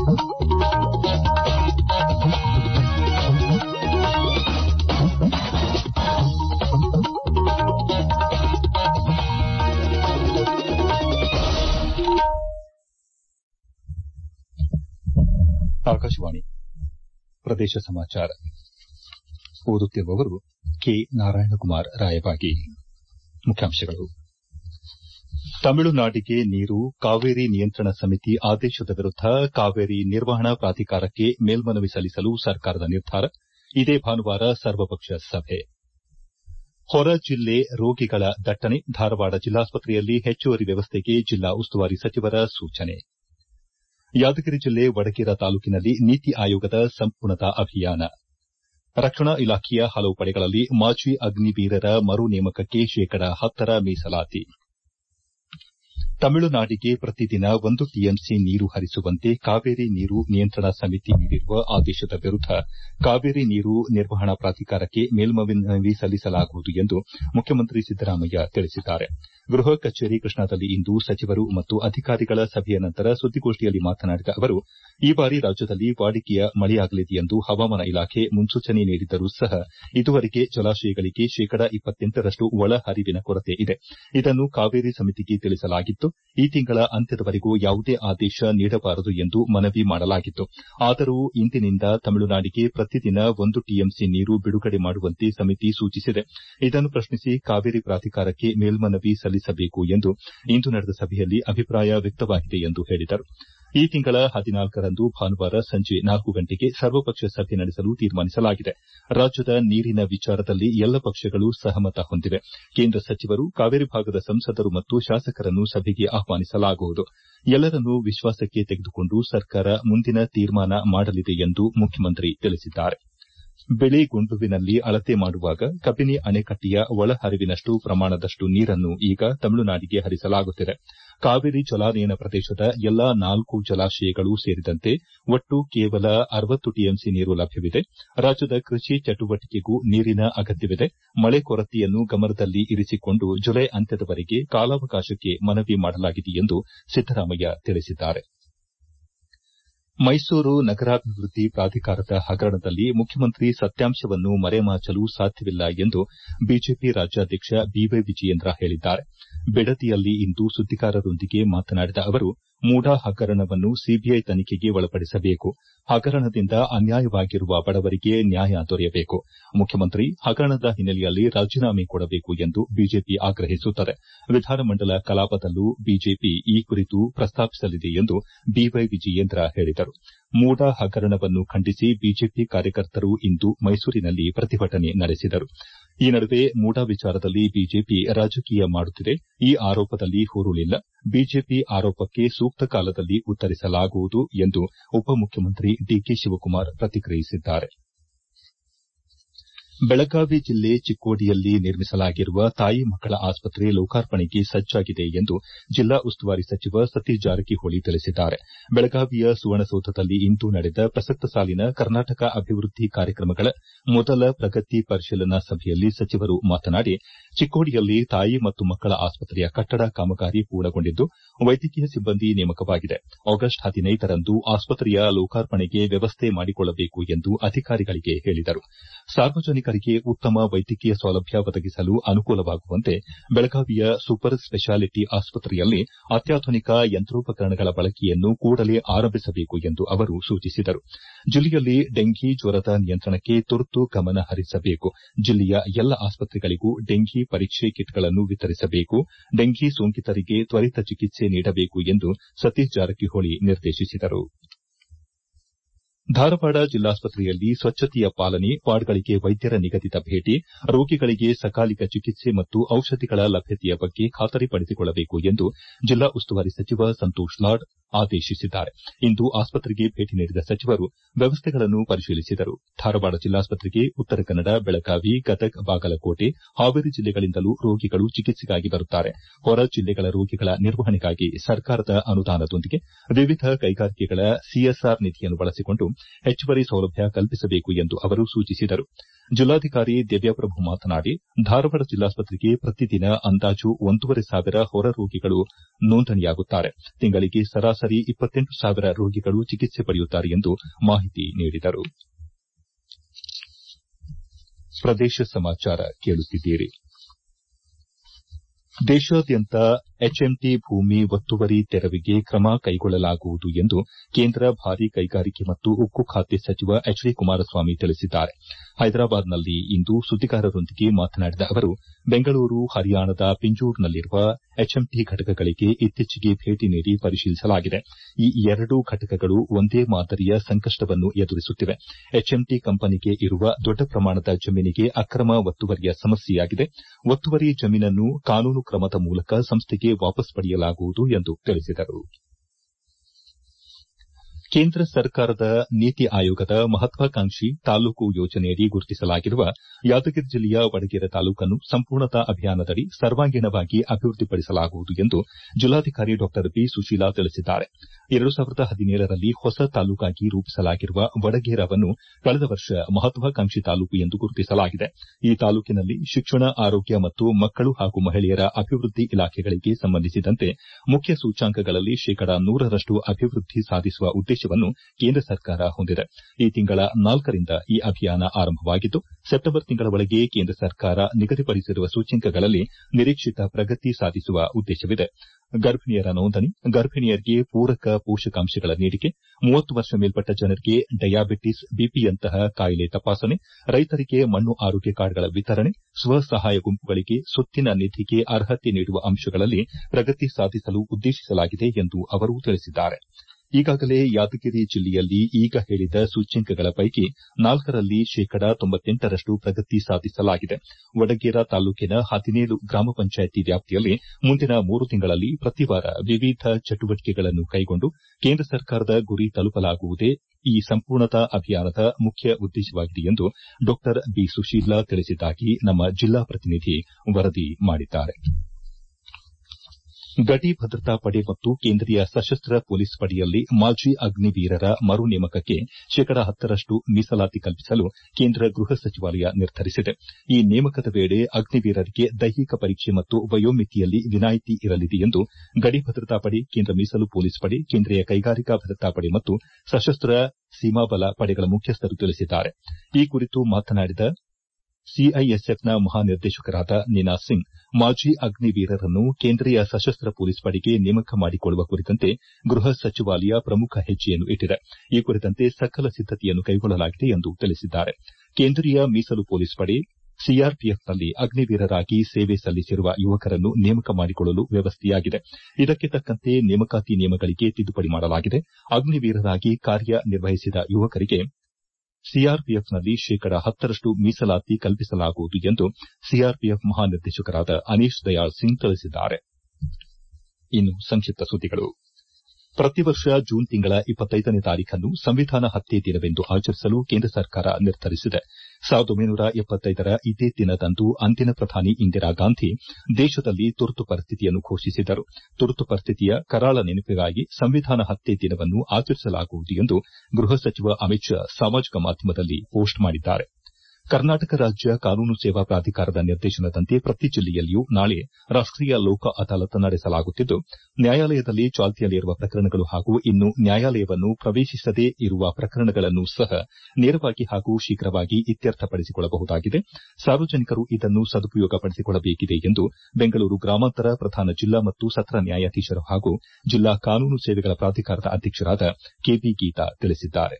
ಆಕಾಶವಾಣಿ ಪ್ರದೇಶ ಸಮಾಚಾರ ಓದುತ್ತಿರುವವರು ಕೆ ನಾರಾಯಣಕುಮಾರ್ ರಾಯಬಾಗಿ. ಮುಖ್ಯಾಂಶಗಳು. ತಮಿಳುನಾಡಿಗೆ ನೀರು, ಕಾವೇರಿ ನಿಯಂತ್ರಣ ಸಮಿತಿ ಆದೇಶದ ವಿರುದ್ದ ಕಾವೇರಿ ನಿರ್ವಹಣಾ ಪ್ರಾಧಿಕಾರಕ್ಕೆ ಮೇಲ್ಮನವಿ ಸಲ್ಲಿಸಲು ಸರ್ಕಾರದ ನಿರ್ಧಾರ. ಇದೇ ಭಾನುವಾರ ಸರ್ವಪಕ್ಷ ಸಭೆ. ಹೊರ ಜಿಲ್ಲೆ ರೋಗಿಗಳ ದಟ್ಟಣೆ, ಧಾರವಾಡ ಜಿಲ್ಲಾಸ್ಪತ್ರೆಯಲ್ಲಿ ಹೆಚ್ಚುವರಿ ವ್ಯವಸ್ಥೆಗೆ ಜಿಲ್ಲಾ ಉಸ್ತುವಾರಿ ಸಚಿವರ ಸೂಚನೆ. ಯಾದಗಿರಿ ಜಿಲ್ಲೆ ವಡಗೇರ ತಾಲೂಕಿನಲ್ಲಿ ನೀತಿ ಆಯೋಗದ ಸಂಪೂರ್ಣತಾ ಅಭಿಯಾನ. ರಕ್ಷಣಾ ಇಲಾಖೆಯ ಹಲವು ಪಡೆಗಳಲ್ಲಿ ಮಾಜಿ ಅಗ್ನಿವೀರರ ಮರು ನೇಮಕಕ್ಕೆ ಶೇಕಡಾ 10 ಮೀಸಲಾತಿ. ತಮಿಳುನಾಡಿಗೆ ಪ್ರತಿದಿನ 1 ಟಿಎಂಸಿ ನೀರು ಹರಿಸುವಂತೆ ಕಾವೇರಿ ನೀರು ನಿಯಂತ್ರಣ ಸಮಿತಿ ನೀಡಿರುವ ಆದೇಶದ ವಿರುದ್ದ ಕಾವೇರಿ ನೀರು ನಿರ್ವಹಣಾ ಪ್ರಾಧಿಕಾರಕ್ಕೆ ಮೇಲ್ಮನವಿ ಸಲ್ಲಿಸಲಾಗುವುದು ಎಂದು ಮುಖ್ಯಮಂತ್ರಿ ಸಿದ್ದರಾಮಯ್ಯ ತಿಳಿಸಿದ್ದಾರೆ. ಗೃಹ ಕಚೇರಿ ಕೃಷ್ಣಾದಲ್ಲಿ ಇಂದು ಸಚಿವರು ಮತ್ತು ಅಧಿಕಾರಿಗಳ ಸಭೆಯ ನಂತರ ಸುದ್ದಿಗೋಷ್ಠಿಯಲ್ಲಿ ಮಾತನಾಡಿದ ಅವರು, ಈ ಬಾರಿ ರಾಜ್ಯದಲ್ಲಿ ವಾಡಿಕೆಯ ಮಳೆಯಾಗಲಿದೆ ಎಂದು ಹವಾಮಾನ ಇಲಾಖೆ ಮುನ್ಸೂಚನೆ ನೀಡಿದ್ದರೂ ಸಹ ಇದುವರೆಗೆ ಜಲಾಶಯಗಳಿಗೆ ಶೇಕಡಾ 28ರಷ್ಟು ಒಳಹರಿವಿನ ಕೊರತೆ ಇದೆ. ಇದನ್ನು ಕಾವೇರಿ ಸಮಿತಿಗೆ ತಿಳಿಸಲಾಗಿತ್ತು. ಈ ತಿಂಗಳ ಅಂತ್ಯದವರೆಗೂ ಯಾವುದೇ ಆದೇಶ ನೀಡಬಾರದು ಎಂದು ಮನವಿ ಮಾಡಲಾಗಿತ್ತು. ಆದರೂ ಇಂದಿನಿಂದ ತಮಿಳುನಾಡಿಗೆ ಪ್ರತಿದಿನ 1 ಟಿಎಂಸಿ ನೀರು ಬಿಡುಗಡೆ ಮಾಡುವಂತೆ ಸಮಿತಿ ಸೂಚಿಸಿದೆ. ಇದನ್ನು ಪ್ರಶ್ನಿಸಿ ಕಾವೇರಿ ಪ್ರಾಧಿಕಾರಕ್ಕೆ ಮೇಲ್ಮನವಿ ಸಲ್ಲಿಸಬೇಕು ಎಂದು ಇಂದು ನಡೆದ ಸಭೆಯಲ್ಲಿ ಅಭಿಪ್ರಾಯ ವ್ಯಕ್ತವಾಗಿದೆ ಎಂದು ಹೇಳಿದರು. ಈ ತಿಂಗಳ 14ರಂದು ಭಾನುವಾರ ಸಂಜೆ 4 ಗಂಟೆಗೆ ಸರ್ವಪಕ್ಷ ಸಭೆ ನಡೆಸಲು ತೀರ್ಮಾನಿಸಲಾಗಿದೆ. ರಾಜ್ಯದ ನೀರಿನ ವಿಚಾರದಲ್ಲಿ ಎಲ್ಲ ಪಕ್ಷಗಳು ಸಹಮತ ಹೊಂದಿವೆ. ಕೇಂದ್ರ ಸಚಿವರು, ಕಾವೇರಿ ಭಾಗದ ಸಂಸದರು ಮತ್ತು ಶಾಸಕರನ್ನು ಸಭೆಗೆ ಆಹ್ವಾನಿಸಲಾಗುವುದು. ಎಲ್ಲರನ್ನೂ ವಿಶ್ವಾಸಕ್ಕೆ ತೆಗೆದುಕೊಂಡು ಸರ್ಕಾರ ಮುಂದಿನ ತೀರ್ಮಾನ ಮಾಡಲಿದೆ ಎಂದು ಮುಖ್ಯಮಂತ್ರಿ ತಿಳಿಸಿದ್ದಾರೆ. ಬಿಳಿಗುಂಡುವಿನಲ್ಲಿ ಅಳತೆ ಮಾಡುವಾಗ ಕಬಿನಿ ಅಣೆಕಟ್ಟೆಯ ಒಳಹರಿವಿನಷ್ಟು ಪ್ರಮಾಣದಷ್ಟು ನೀರನ್ನು ಈಗ ತಮಿಳುನಾಡಿಗೆ ಹರಿಸಲಾಗುತ್ತಿದೆ. ಕಾವೇರಿ ಜಲಾನಯನ ಪ್ರದೇಶದ ಎಲ್ಲಾ 4 ಜಲಾಶಯಗಳು ಸೇರಿದಂತೆ ಒಟ್ಟು ಕೇವಲ 60 ಟಿಎಂಸಿ ನೀರು ಲಭ್ಯವಿದೆ. ರಾಜ್ಯದ ಕೃಷಿ ಚಟುವಟಿಕೆಗೂ ನೀರಿನ ಅಗತ್ಯವಿದೆ. ಮಳೆ ಕೊರತೆಯನ್ನು ಗಮನದಲ್ಲಿ ಇರಿಸಿಕೊಂಡು ಜುಲೈ ಅಂತ್ಯದವರೆಗೆ ಕಾಲಾವಕಾಶಕ್ಕೆ ಮನವಿ ಮಾಡಲಾಗಿದೆ ಎಂದು ಸಿದ್ದರಾಮಯ್ಯ ತಿಳಿಸಿದ್ದಾರೆ. ಮೈಸೂರು ನಗರಾಭಿವೃದ್ಧಿ ಪ್ರಾಧಿಕಾರದ ಹಗರಣದಲ್ಲಿ ಮುಖ್ಯಮಂತ್ರಿ ಸತ್ಯಾಂಶವನ್ನು ಮರೆಮಾಚಲು ಸಾಧ್ಯವಿಲ್ಲ ಎಂದು ಬಿಜೆಪಿ ರಾಜ್ಯಾಧ್ಯಕ್ಷ ಬಿವೈ ವಿಜಯೇಂದ್ರ ಹೇಳಿದ್ದಾರೆ. ಬಿಡದಿಯಲ್ಲಿ ಇಂದು ಸುದ್ದಿಗಾರರೊಂದಿಗೆ ಮಾತನಾಡಿದ ಅವರು, ಮೂಡಾ ಹಗರಣವನ್ನು ಸಿಬಿಐ ತನಿಖೆಗೆ ಒಳಪಡಿಸಬೇಕು. ಹಗರಣದಿಂದ ಅನ್ಯಾಯವಾಗಿರುವ ಬಡವರಿಗೆ ನ್ಯಾಯ ದೊರೆಯಬೇಕು. ಮುಖ್ಯಮಂತ್ರಿ ಹಗರಣದ ಹಿನ್ನೆಲೆಯಲ್ಲಿ ರಾಜೀನಾಮೆ ಕೊಡಬೇಕು ಎಂದು ಬಿಜೆಪಿ ಆಗ್ರಹಿಸುತ್ತದೆ. ವಿಧಾನಮಂಡಲ ಕಲಾಪದಲ್ಲೂ ಬಿಜೆಪಿ ಈ ಕುರಿತು ಪ್ರಸ್ತಾಪಿಸಲಿದೆ ಎಂದು ಬಿವೈ ವಿಜಯೇಂದ್ರ ಹೇಳಿದರು. ಮೂಡಾ ಹಗರಣವನ್ನು ಖಂಡಿಸಿ ಬಿಜೆಪಿ ಕಾರ್ಯಕರ್ತರು ಇಂದು ಮೈಸೂರಿನಲ್ಲಿ ಪ್ರತಿಭಟನೆ ನಡೆಸಿದರು. ಈ ನಡುವೆ ಮೂಡಾ ವಿಚಾರದಲ್ಲಿ ಬಿಜೆಪಿ ರಾಜಕೀಯ ಮಾಡುತ್ತಿದೆ. ಈ ಆರೋಪದಲ್ಲಿ ಹುರುಳಿಲ್ಲ. ಬಿಜೆಪಿ ಆರೋಪಕ್ಕೆ ಸೂಕ್ತ ಕಾಲದಲ್ಲಿ ಉತ್ತರಿಸಲಾಗುವುದು ಎಂದು ಉಪಮುಖ್ಯಮಂತ್ರಿ ಡಿಕೆ ಶಿವಕುಮಾರ್ ಪ್ರತಿಕ್ರಿಯಿಸಿದ್ದಾರೆ. ಬೆಳಗಾವಿ ಜಿಲ್ಲೆ ಚಿಕ್ಕೋಡಿಯಲ್ಲಿ ನಿರ್ಮಿಸಲಾಗಿರುವ ತಾಯಿ ಮಕ್ಕಳ ಆಸ್ಪತ್ರೆ ಲೋಕಾರ್ಪಣೆಗೆ ಸಜ್ಜಾಗಿದೆ ಎಂದು ಜಿಲ್ಲಾ ಉಸ್ತುವಾರಿ ಸಚಿವ ಸತೀಶ್ ಜಾರಕಿಹೊಳಿ ತಿಳಿಸಿದ್ದಾರೆ. ಬೆಳಗಾವಿಯ ಸುವರ್ಣಸೌಧದಲ್ಲಿ ಇಂದು ನಡೆದ ಪ್ರಸಕ್ತ ಸಾಲಿನ ಕರ್ನಾಟಕ ಅಭಿವೃದ್ಧಿ ಕಾರ್ಯಕ್ರಮಗಳ ಮೊದಲ ಪ್ರಗತಿ ಪರಿಶೀಲನಾ ಸಭೆಯಲ್ಲಿ ಸಚಿವರು ಮಾತನಾಡಿ, ಚಿಕ್ಕೋಡಿಯಲ್ಲಿ ತಾಯಿ ಮತ್ತು ಮಕ್ಕಳ ಆಸ್ಪತ್ರೆಯ ಕಟ್ಟಡ ಕಾಮಗಾರಿ ಪೂರ್ಣಗೊಂಡಿದ್ದು, ವೈದ್ಯಕೀಯ ಸಿಬ್ಬಂದಿ ನೇಮಕವಾಗಿದೆ. ಆಗಸ್ಟ್ 15ರಂದು ಆಸ್ಪತ್ರೆಯ ಲೋಕಾರ್ಪಣೆಗೆ ವ್ಯವಸ್ಥೆ ಮಾಡಿಕೊಳ್ಳಬೇಕು ಎಂದು ಅಧಿಕಾರಿಗಳಿಗೆ ಹೇಳಿದರು. ಸಾರ್ವಜನಿಕರಿಗೆ ಉತ್ತಮ ವೈದ್ಯಕೀಯ ಸೌಲಭ್ಯ ಒದಗಿಸಲು ಅನುಕೂಲವಾಗುವಂತೆ ಬೆಳಗಾವಿಯ ಸೂಪರ್ ಸ್ಪೆಷಾಲಿಟಿ ಆಸ್ಪತ್ರೆಯಲ್ಲಿ ಅತ್ಯಾಧುನಿಕ ಯಂತ್ರೋಪಕರಣಗಳ ಬಳಕೆಯನ್ನು ಕೂಡಲೇ ಆರಂಭಿಸಬೇಕು ಎಂದು ಅವರು ಸೂಚಿಸಿದರು. ಜಿಲ್ಲೆಯಲ್ಲಿ ಡೆಂಘಿ ಜ್ವರದ ನಿಯಂತ್ರಣಕ್ಕೆ ತುರ್ತು ಗಮನ ಹರಿಸಬೇಕು. ಜಿಲ್ಲೆಯ ಎಲ್ಲ ಆಸ್ಪತ್ರೆಗಳಿಗೂ ಡೆಂಘಿ ಪರೀಕ್ಷೆ ಕಿಟ್ಗಳನ್ನು ವಿತರಿಸಬೇಕು. ಡೆಂಘಿ ಸೋಂಕಿತರಿಗೆ ತ್ವರಿತ ಚಿಕಿತ್ಸೆ ನೀಡಬೇಕು ಎಂದು ಸತೀಶ್ ಜಾರಕಿಹೊಳಿ ನಿರ್ದೇಶಿಸಿದರು. ಧಾರವಾಡ ಜಿಲ್ಲಾಸ್ಪತ್ರೆಯಲ್ಲಿ ಸ್ವಚ್ಛತೆಯ ಪಾಲನೆ, ವಾರ್ಡ್ಗಳಿಗೆ ವೈದ್ಯರ ನಿಗದಿತ ಭೇಟಿ, ರೋಗಿಗಳಿಗೆ ಸಕಾಲಿಕ ಚಿಕಿತ್ಸೆ ಮತ್ತು ಔಷಧಿಗಳ ಲಭ್ಯತೆಯ ಬಗ್ಗೆ ಖಾತರಿ ಪಡಿಸಿಕೊಳ್ಳಬೇಕು ಎಂದು ಜಿಲ್ಲಾ ಉಸ್ತುವಾರಿ ಸಚಿವ ಸಂತೋಷ್ ಲಾಡ್ ಆದೇಶಿಸಿದ್ದಾರೆ. ಇಂದು ಆಸ್ಪತ್ರೆಗೆ ಭೇಟಿ ನೀಡಿದ ಸಚಿವರು ವ್ಯವಸ್ಥೆಗಳನ್ನು ಪರಿಶೀಲಿಸಿದರು. ಧಾರವಾಡ ಜಿಲ್ಲಾಸ್ಪತ್ರೆಗೆ ಉತ್ತರ ಕನ್ನಡ, ಬೆಳಗಾವಿ, ಗದಗ, ಬಾಗಲಕೋಟೆ, ಹಾವೇರಿ ಜಿಲ್ಲೆಗಳಿಂದಲೂ ರೋಗಿಗಳು ಚಿಕಿತ್ಸೆಗಾಗಿ ಬರುತ್ತಾರೆ. ಹೊರ ಜಿಲ್ಲೆಗಳ ರೋಗಿಗಳ ನಿರ್ವಹಣೆಗಾಗಿ ಸರ್ಕಾರದ ಅನುದಾನದೊಂದಿಗೆ ವಿವಿಧ ಕೈಗಾರಿಕೆಗಳ ಸಿಎಸ್ಆರ್ ನಿಧಿಯನ್ನು ಬಳಸಿಕೊಂಡು ಹೆಚ್ಚುವರಿ ಸೌಲಭ್ಯ ಕಲ್ಪಿಸಬೇಕು ಎಂದು ಅವರು ಸೂಚಿಸಿದರು. ಜಿಲ್ಲಾಧಿಕಾರಿ ದಿವ್ಯಾಪ್ರಭು ಮಾತನಾಡಿ, ಧಾರವಾಡ ಜಿಲ್ಲಾಸ್ಪತ್ರೆಗೆ ಪ್ರತಿದಿನ ಅಂದಾಜು 1,500 ಹೊರ ರೋಗಿಗಳು ನೋಂದಣಿಯಾಗುತ್ತಾರೆ. ತಿಂಗಳಿಗೆ ಸರಾಸರಿ 28,000 ರೋಗಿಗಳು ಚಿಕಿತ್ಸೆ ಪಡೆಯುತ್ತಾರೆ ಎಂದು ಮಾಹಿತಿ ನೀಡಿದರು. ಪ್ರದೇಶ ಸಮಾಚಾರ ಕೇಳುತ್ತಿದ್ದೀರಿ. ದೇಶಾದ್ಯಂತ ಎಚ್ಎಂಟಿ ಭೂಮಿ ಒತ್ತುವರಿ ತೆರವಿಗೆ ಕ್ರಮ ಕೈಗೊಳ್ಳಲಾಗುವುದು ಎಂದು ಕೇಂದ್ರ ಭಾರೀ ಕೈಗಾರಿಕೆ ಮತ್ತು ಉಕ್ಕು ಖಾತೆ ಸಚಿವ ಎಚ್. ಡಿ. ಕುಮಾರಸ್ವಾಮಿ ತಿಳಿಸಿದ್ದಾರೆ. ಹೈದರಾಬಾದ್ನಲ್ಲಿಂದು ಸುದ್ದಿಗಾರರೊಂದಿಗೆ ಮಾತನಾಡಿದ ಅವರು, ಬೆಂಗಳೂರು, ಹರಿಯಾಣದ ಪಿಂಜೂರ್ನಲ್ಲಿರುವ ಎಚ್ಎಂಟಿ ಘಟಕಗಳಿಗೆ ಇತ್ತೀಚೆಗೆ ಭೇಟಿ ನೀಡಿ ಪರಿಶೀಲಿಸಲಾಗಿದೆ. ಈ 2 ಘಟಕಗಳು ಒಂದೇ ಮಾದರಿಯ ಸಂಕಷ್ಟವನ್ನು ಎದುರಿಸುತ್ತಿವೆ. ಎಚ್ಎಂಟಿ ಕಂಪನಿಗೆ ಇರುವ ದೊಡ್ಡ ಪ್ರಮಾಣದ ಜಮೀನಿಗೆ ಅಕ್ರಮ ಒತ್ತುವರಿಯ ಸಮಸ್ಯೆಯಾಗಿದೆ. ಒತ್ತುವರಿ ಜಮೀನನ್ನು ಕಾನೂನು ಕ್ರಮದ ಮೂಲಕ ಸಂಸ್ಥೆಗೆ ವಾಪಸ್ ಪಡೆಯಲಾಗುವುದು ಎಂದು ತಿಳಿಸಿದರು. ಕೇಂದ್ರ ಸರ್ಕಾರದ ನೀತಿ ಆಯೋಗದ ಮಹತ್ವಾಕಾಂಕ್ಷಿ ತಾಲೂಕು ಯೋಜನೆಯಡಿ ಗುರುತಿಸಲಾಗಿರುವ ಯಾದಗಿರಿ ಜಿಲ್ಲೆಯ ವಡಗೇರ ತಾಲೂಕನ್ನು ಸಂಪೂರ್ಣತಾ ಅಭಿಯಾನದಡಿ ಸರ್ವಾಂಗೀಣವಾಗಿ ಅಭಿವೃದ್ಧಿಪಡಿಸಲಾಗುವುದು ಎಂದು ಜಿಲ್ಲಾಧಿಕಾರಿ ಡಾ ಬಿ. ಸುಶೀಲಾ ತಿಳಿಸಿದ್ದಾರೆ. 2017ರಲ್ಲಿ ಹೊಸ ತಾಲೂಕಾಗಿ ರೂಪಿಸಲಾಗಿರುವ ವಡಗೇರವನ್ನು ಕಳೆದ ವರ್ಷ ಮಹತ್ವಾಕಾಂಕ್ಷಿ ತಾಲೂಕು ಎಂದು ಗುರುತಿಸಲಾಗಿದೆ. ಈ ತಾಲೂಕಿನಲ್ಲಿ ಶಿಕ್ಷಣ, ಆರೋಗ್ಯ ಮತ್ತು ಮಕ್ಕಳು ಹಾಗೂ ಮಹಿಳೆಯರ ಅಭಿವೃದ್ಧಿ ಇಲಾಖೆಗಳಿಗೆ ಸಂಬಂಧಿಸಿದಂತೆ ಮುಖ್ಯ ಸೂಚ್ಯಂಕಗಳಲ್ಲಿ ಶೇಕಡಾ 100ರಷ್ಟು ಅಭಿವೃದ್ಧಿ ಸಾಧಿಸುವ ಉದ್ದೇಶವನ್ನು ಕೇಂದ್ರ ಸರ್ಕಾರ ಹೊಂದಿದೆ. ಈ ತಿಂಗಳ 4ರಿಂದ ಈ ಅಭಿಯಾನ ಆರಂಭವಾಗಿದ್ದು, ಸೆಪ್ಟೆಂಬರ್ ತಿಂಗಳ ಒಳಗೆ ಕೇಂದ್ರ ಸರ್ಕಾರ ನಿಗದಿಪಡಿಸಿರುವ ಸೂಚ್ಯಂಕಗಳಲ್ಲಿ ನಿರೀಕ್ಷಿತ ಪ್ರಗತಿ ಸಾಧಿಸುವ ಉದ್ದೇಶವಿದೆ. ಗರ್ಭಿಣಿಯರ ನೋಂದಣಿ, ಗರ್ಭಿಣಿಯರಿಗೆ ಪೂರಕ ಪೋಷಕಾಂಶಗಳ ನೀಡಿಕೆ, 30 ವರ್ಷ ಮೇಲ್ಪಟ್ಟ ಜನರಿಗೆ ಡಯಾಬಿಟಿಸ್, ಬಿಪಿಯಂತಹ ಕಾಯಿಲೆ ತಪಾಸಣೆ, ರೈತರಿಗೆ ಮಣ್ಣು ಆರೋಗ್ಯ ಕಾರ್ಡ್ಗಳ ವಿತರಣೆ, ಸ್ವಸಹಾಯ ಗುಂಪುಗಳಿಗೆ ಸ್ವತ್ತಿನ ನಿಧಿಗೆ ಅರ್ಹತೆ ನೀಡುವ ಅಂಶಗಳಲ್ಲಿ ಪ್ರಗತಿ ಸಾಧಿಸಲು ಉದ್ದೇಶಿಸಲಾಗಿದೆ ಎಂದು ಅವರು ತಿಳಿಸಿದ್ದಾರೆ. ಈಗಾಗಲೇ ಯಾದಗಿರಿ ಜಿಲ್ಲೆಯಲ್ಲಿ ಈಗ ಹೇಳಿದ ಸೂಚ್ಯಂಕಗಳ ಪೈಕಿ 4ರಲ್ಲಿ ಶೇಕಡಾ 98ರಷ್ಟು ಪ್ರಗತಿ ಸಾಧಿಸಲಾಗಿದೆ. ವಡಗೇರ ತಾಲೂಕಿನ 17 ಗ್ರಾಮ ಪಂಚಾಯಿತಿ ವ್ಯಾಪ್ತಿಯಲ್ಲಿ ಮುಂದಿನ 3 ತಿಂಗಳಲ್ಲಿ ಪ್ರತಿವಾರ ವಿವಿಧ ಚಟುವಟಿಕೆಗಳನ್ನು ಕೈಗೊಂಡು ಕೇಂದ್ರ ಸರ್ಕಾರದ ಗುರಿ ತಲುಪಲಾಗುವುದೇ ಈ ಸಂಪೂರ್ಣತಾ ಅಭಿಯಾನದ ಮುಖ್ಯ ಉದ್ದೇಶವಾಗಿದೆ ಎಂದು ಡಾ ಬಿ. ಸುಶೀಲಾ ತಿಳಿಸಿದ್ದಾಗಿ ನಮ್ಮ ಜಿಲ್ಲಾ ಪ್ರತಿನಿಧಿ ವರದಿ ಮಾಡಿದ್ದಾರೆ. ಗಡಿ ಭದ್ರತಾ ಪಡೆ ಮತ್ತು ಕೇಂದ್ರೀಯ ಸಶಸ್ತ್ರ ಪೊಲೀಸ್ ಪಡೆಯಲ್ಲಿ ಮಾಜಿ ಅಗ್ನಿವೀರರ ಮರು ನೇಮಕಕ್ಕೆ ಶೇಕಡಾ 10ರಷ್ಟು ಮೀಸಲಾತಿ ಕಲ್ಪಿಸಲು ಕೇಂದ್ರ ಗೃಹ ಸಚಿವಾಲಯ ನಿರ್ಧರಿಸಿದೆ. ಈ ನೇಮಕದ ವೇಳೆ ಅಗ್ನಿವೀರರಿಗೆ ದೈಹಿಕ ಪರೀಕ್ಷೆ ಮತ್ತು ವಯೋಮಿತಿಯಲ್ಲಿ ವಿನಾಯಿತಿ ಇರಲಿದೆ ಎಂದು ಗಡಿ ಭದ್ರತಾ ಪಡೆ, ಕೇಂದ್ರ ಮೀಸಲು ಪೊಲೀಸ್ ಪಡೆ, ಕೇಂದ್ರೀಯ ಕೈಗಾರಿಕಾ ಭದ್ರತಾ ಪಡೆ ಮತ್ತು ಸಶಸ್ತ್ರ ಸೀಮಾಬಲ ಪಡೆಗಳ ಮುಖ್ಯಸ್ಥರು ತಿಳಿಸಿದ್ದಾರೆ. ಈ ಕುರಿತು ಮಾತನಾಡಿದ ಸಿಐಎಸ್ಎಫ್ನ ಮಹಾನಿರ್ದೇಶಕರಾದ ನೀನಾ ಸಿಂಗ್, ಮಾಜಿ ಅಗ್ನಿವೀರರನ್ನು ಕೇಂದ್ರೀಯ ಸಶಸ್ತ್ರ ಪೊಲೀಸ್ ಪಡೆಗೆ ನೇಮಕ ಮಾಡಿಕೊಳ್ಳುವ ಕುರಿತಂತೆ ಗೃಹ ಸಚಿವಾಲಯ ಪ್ರಮುಖ ಹೆಜ್ಜೆಯನ್ನು ಇಟ್ಟಿದೆ. ಈ ಕುರಿತಂತೆ ಸಕಲ ಸಿದ್ದತೆಯನ್ನು ಕೈಗೊಳ್ಳಲಾಗಿದೆ ಎಂದು ತಿಳಿಸಿದ್ದಾರೆ. ಕೇಂದ್ರೀಯ ಮೀಸಲು ಪೊಲೀಸ್ ಪಡೆ, ಸಿಆರ್ಪಿಎಫ್ನಲ್ಲಿ ಅಗ್ನಿವೀರರಾಗಿ ಸೇವೆ ಸಲ್ಲಿಸಿರುವ ಯುವಕರನ್ನು ನೇಮಕ ಮಾಡಿಕೊಳ್ಳಲು ವ್ಯವಸ್ಥೆಯಾಗಿದೆ. ಇದಕ್ಕೆ ತಕ್ಕಂತೆ ನೇಮಕಾತಿ ನಿಯಮಗಳಿಗೆ ತಿದ್ದುಪಡಿ ಮಾಡಲಾಗಿದೆ. ಅಗ್ನಿವೀರರಾಗಿ ಕಾರ್ಯನಿರ್ವಹಿಸಿದ ಯುವಕರಿಗೆ ಸಿಆರ್ಪಿಎಫ್ನಲ್ಲಿ ಶೇಕಡಾ 10ರಷ್ಟು ಮೀಸಲಾತಿ ಕಲ್ಪಿಸಲಾಗುವುದು ಎಂದು ಸಿಆರ್ಪಿಎಫ್ ಮಹಾನಿರ್ದೇಶಕರಾದ ಅನೀಶ್ ದಯಾಳ್ ಸಿಂಗ್ ತಿಳಿಸಿದ್ದಾರೆ. ಇನ್ನು ಸಂಕ್ಷಿಪ್ತ ಸುದ್ದಿಗಳು. ಪ್ರತಿ ವರ್ಷ ಜೂನ್ ತಿಂಗಳ 25ನೇ ತಾರೀಖನ್ನು ಸಂವಿಧಾನ ಹತ್ಯೆ ದಿನವೆಂದು ಆಚರಿಸಲು ಕೇಂದ್ರ ಸರ್ಕಾರ ನಿರ್ಧರಿಸಿದೆ. 1975ರ ಇದೇ ದಿನದಂದು ಅಂದಿನ ಪ್ರಧಾನಿ ಇಂದಿರಾ ಗಾಂಧಿ ದೇಶದಲ್ಲಿ ತುರ್ತು ಪರಿಸ್ಥಿತಿಯನ್ನು ಘೋಷಿಸಿದ್ದರು. ತುರ್ತು ಪರಿಸ್ಥಿತಿಯ ಕರಾಳ ನೆನಪಿಗಾಗಿ ಸಂವಿಧಾನ ಹತ್ಯೆ ದಿನವನ್ನು ಆಚರಿಸಲಾಗುವುದು ಎಂದು ಗೃಹ ಸಚಿವ ಅಮಿತ್ ಶಾ ಸಾಮಾಜಿಕ ಮಾಧ್ಯಮದಲ್ಲಿ ಪೋಸ್ಟ್ ಮಾಡಿದ್ದಾರೆ. ಕರ್ನಾಟಕ ರಾಜ್ಯ ಕಾನೂನು ಸೇವಾ ಪ್ರಾಧಿಕಾರದ ನಿರ್ದೇಶನದಂತೆ ಪ್ರತಿ ಜಿಲ್ಲೆಯಲ್ಲಿಯೂ ನಾಳೆ ರಾಷ್ಟೀಯ ಲೋಕ ಅದಾಲತ್ ನಡೆಸಲಾಗುತ್ತಿದ್ದು, ನ್ಯಾಯಾಲಯದಲ್ಲಿ ಚಾಲ್ತಿಯಲ್ಲಿರುವ ಪ್ರಕರಣಗಳು ಹಾಗೂ ಇನ್ನು ನ್ಯಾಯಾಲಯವನ್ನು ಪ್ರವೇಶಿಸದೇ ಇರುವ ಪ್ರಕರಣಗಳನ್ನು ಸಹ ನೇರವಾಗಿ ಹಾಗೂ ಶೀಘ್ರವಾಗಿ ಇತ್ಯರ್ಥಪಡಿಸಿಕೊಳ್ಳಬಹುದಾಗಿದೆ. ಸಾರ್ವಜನಿಕರು ಇದನ್ನು ಸದುಪಯೋಗಪಡಿಸಿಕೊಳ್ಳಬೇಕಿದೆ ಎಂದು ಬೆಂಗಳೂರು ಗ್ರಾಮಾಂತರ ಪ್ರಧಾನ ಜಿಲ್ಲಾ ಮತ್ತು ಸತ್ರ ನ್ಯಾಯಾಧೀಶರು ಹಾಗೂ ಜಿಲ್ಲಾ ಕಾನೂನು ಸೇವೆಗಳ ಪ್ರಾಧಿಕಾರದ ಅಧ್ಯಕ್ಷರಾದ ಕೆಬಿ ಗೀತಾ ತಿಳಿಸಿದ್ದಾರೆ.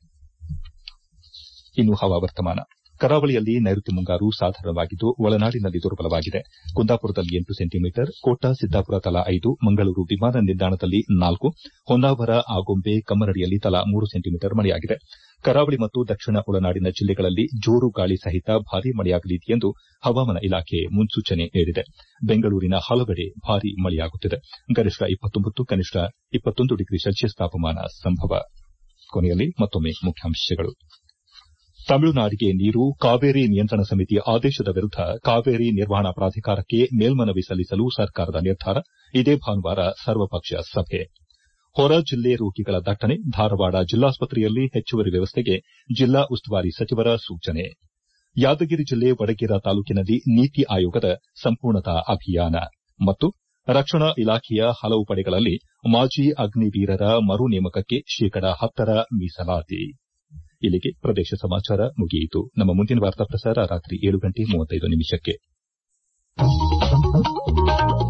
ಇನ್ನು ಹವಾವರ್ತಮಾನ. ಕರಾವಳಿಯಲ್ಲಿ ನೈಋತ್ಯ ಮುಂಗಾರು ಸಾಧಾರಣವಾಗಿದ್ದು, ಒಳನಾಡಿನಲ್ಲಿ ದುರ್ಬಲವಾಗಿದೆ. ಕುಂದಾಪುರದಲ್ಲಿ 8 ಸೆಂಟಿಮೀಟರ್, ಕೋಟ, ಸಿದ್ದಾಪುರ ತಲಾ 5, ಮಂಗಳೂರು ವಿಮಾನ ನಿಲ್ದಾಣದಲ್ಲಿ 4, ಹೊನ್ನಾವರ, ಆಗುಂಬೆ, ಕಮ್ಮರಡಿಯಲ್ಲಿ ತಲಾ 3 ಸೆಂಟಿಮೀಟರ್ ಮಳೆಯಾಗಿದೆ. ಕರಾವಳಿ ಮತ್ತು ದಕ್ಷಿಣ ಒಳನಾಡಿನ ಜಿಲ್ಲೆಗಳಲ್ಲಿ ಜೋರು ಗಾಳಿ ಸಹಿತ ಭಾರೀ ಮಳೆಯಾಗಲಿದೆ ಎಂದು ಹವಾಮಾನ ಇಲಾಖೆ ಮುನ್ಸೂಚನೆ ನೀಡಿದೆ. ಬೆಂಗಳೂರಿನ ಹಲವೆಡೆ ಭಾರೀ ಮಳೆಯಾಗುತ್ತಿದೆ. ಗರಿಷ್ಠ 29, ಕನಿಷ್ಠ 21 ಡಿಗ್ರಿ ಸೆಲ್ಸಿಯಸ್ ತಾಪಮಾನ ಸಂಭವ. ಕೊನೆಯಲ್ಲಿ ಮತ್ತೊಮ್ಮೆ ಮುಖ್ಯಾಂಶಗಳು. ತಮಿಳುನಾಡಿಗೆ ನೀರು, ಕಾವೇರಿ ನಿಯಂತ್ರಣ ಸಮಿತಿ ಆದೇಶದ ವಿರುದ್ಧ ಕಾವೇರಿ ನಿರ್ವಹಣಾ ಪ್ರಾಧಿಕಾರಕ್ಕೆ ಮೇಲ್ಮನವಿ ಸಲ್ಲಿಸಲು ಸರ್ಕಾರದ ನಿರ್ಧಾರ. ಇದೇ ಭಾನುವಾರ ಸರ್ವಪಕ್ಷ ಸಭೆ. ಹೊರ ಜಿಲ್ಲೆ ರೋಗಿಗಳ ದಟ್ಟಣೆ, ಧಾರವಾಡ ಜಿಲ್ಲಾಸ್ಪತ್ರೆಯಲ್ಲಿ ಹೆಚ್ಚುವರಿ ವ್ಯವಸ್ಥೆಗೆ ಜಿಲ್ಲಾ ಉಸ್ತುವಾರಿ ಸಚಿವರ ಸೂಚನೆ. ಯಾದಗಿರಿ ಜಿಲ್ಲೆ ವಡಗೇರ ತಾಲೂಕಿನಲ್ಲಿ ನೀತಿ ಆಯೋಗದ ಸಂಪೂರ್ಣತಾ ಅಭಿಯಾನ ಮತ್ತು ರಕ್ಷಣಾ ಇಲಾಖೆಯ ಹಲವು ಪಡೆಗಳಲ್ಲಿ ಮಾಜಿ ಅಗ್ನಿವೀರರ ಮರು ನೇಮಕಕ್ಕೆ ಶೇಕಡ 10 ಮೀಸಲಾತಿ. ಇಲ್ಲಿಗೆ ಪ್ರದೇಶ ಸಮಾಚಾರ ಮುಗಿಯಿತು. ನಮ್ಮ ಮುಂದಿನ ವಾರ್ತಾ ಪ್ರಸಾರ ರಾತ್ರಿ 7:35 ನಿಮಿಷಕ್ಕೆ.